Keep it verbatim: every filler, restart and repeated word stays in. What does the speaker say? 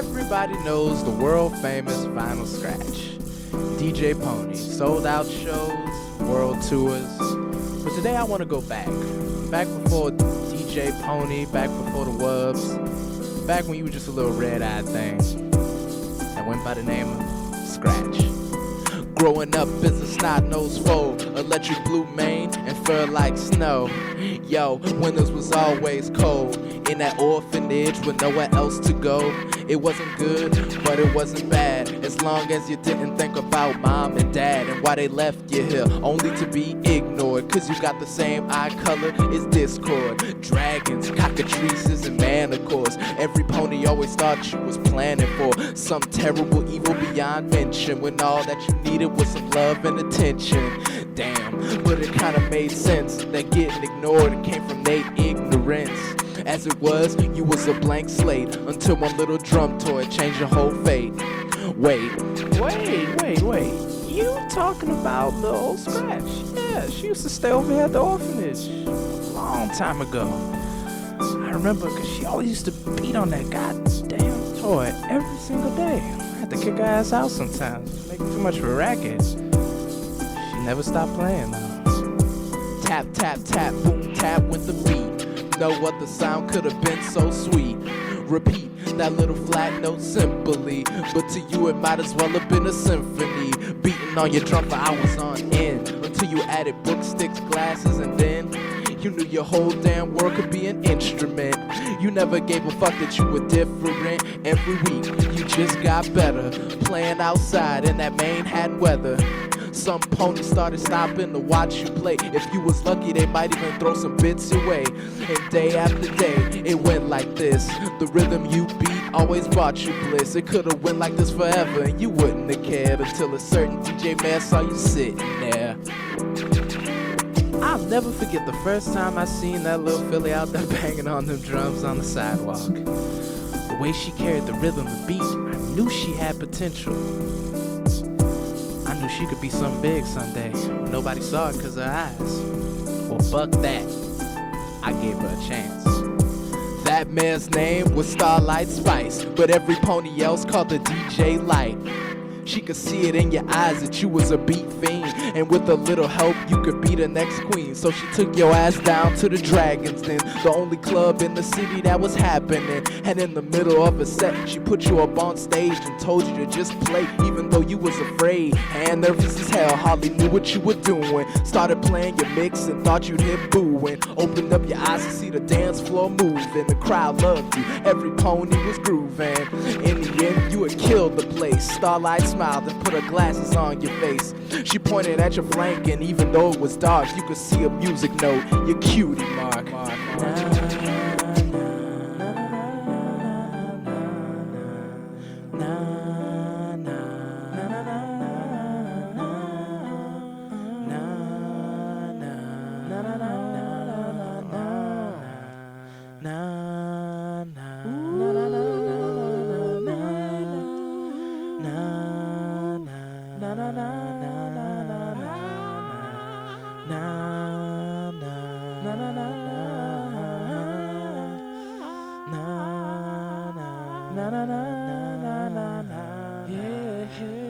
Everybody knows the world famous Vinyl Scratch. D J Pony, sold out shows, world tours. But today I want to go back. Back before D J Pony, back before the Wubs, back when you were just a little red-eyed thing that went by the name of Scratch. Growing up as a snot-nosed foe, electric blue mane and fur like snow. Yo, winters was always cold in that orphanage with nowhere else to go. It wasn't good, but it wasn't bad, as long as you didn't think about mom and dad and why they left you here, only to be ignored. Cause you got the same eye color as Discord. Dragons, cockatrices, and manacles. Every pony always thought you was planning for some terrible evil beyond mention, when all that you needed was some love and attention. Damn, but it kinda made sense that getting ignored came from Nate ignorance. As it was, you was a blank slate until one little drum toy changed your whole fate. Wait, wait, wait, wait. You talking about the old Scratch? Yeah, she used to stay over here at the orphanage a long time ago. I remember because she always used to beat on that goddamn toy every single day. I had to kick her ass out sometimes, making too much of a racket. She never stopped playing though. Tap, tap, tap, boom, tap with the beat. No other sound could have been so sweet. Repeat that little flat note simply, but to you it might as well have been a symphony. Beating on your drum for hours on end, until you added book sticks, glasses, and then you knew your whole damn world could be an instrument. You never gave a fuck that you were different. Every week you just got better, playing outside in that Manhattan weather. Some ponies started stopping to watch you play. If you was lucky, they might even throw some bits your way. And day after day, it went like this. The rhythm you beat always brought you bliss. It could've went like this forever, and you wouldn't have cared until a certain D J man saw you sitting there. I'll never forget the first time I seen that little filly out there banging on them drums on the sidewalk. The way she carried the rhythm, the beat, I knew she had potential. I knew she could be something big someday. Nobody saw it cause her eyes. Well, fuck that. I gave her a chance. That man's name was Starlight Spice, but every pony else called her D J Light. She could see it in your eyes that you was a beat fiend, and with a little help you could be the next queen. So she took your ass down to the Dragons Den, the only club in the city that was happening. And in the middle of a set, she put you up on stage and told you to just play, even though you was afraid and nervous as hell, hardly knew what you were doing. Started playing your mix and thought you'd hit booing. Opened up your eyes to see the dance floor moving. The crowd loved you, every pony was grooving. In the end, you had killed the place. Starlight smiled and put her glasses on your face. She pointed at your flank, and even though it was dark, you could see a music note, your cutie mark. Yeah.